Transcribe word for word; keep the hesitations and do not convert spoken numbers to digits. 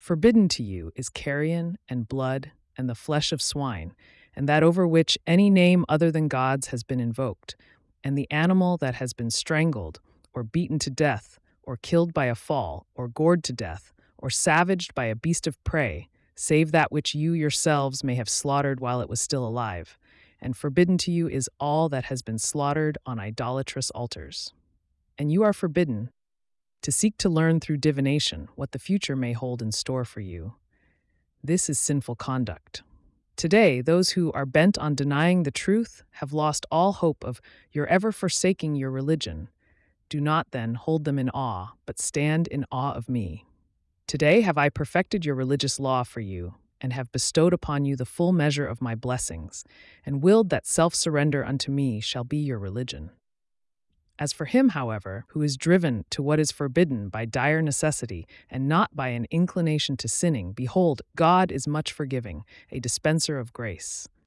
Forbidden to you is carrion and blood and the flesh of swine, and that over which any name other than God's has been invoked, and the animal that has been strangled, or beaten to death, or killed by a fall, or gored to death, or savaged by a beast of prey, save that which you yourselves may have slaughtered while it was still alive. And forbidden to you is all that has been slaughtered on idolatrous altars. And you are forbidden to seek to learn through divination what the future may hold in store for you. This is sinful conduct. Today, those who are bent on denying the truth have lost all hope of your ever forsaking your religion. Do not then hold them in awe, but stand in awe of me. Today have I perfected your religious law for you, and have bestowed upon you the full measure of my blessings, and willed that self-surrender unto me shall be your religion. As for him, however, who is driven to what is forbidden by dire necessity, and not by an inclination to sinning, behold, God is much forgiving, a dispenser of grace.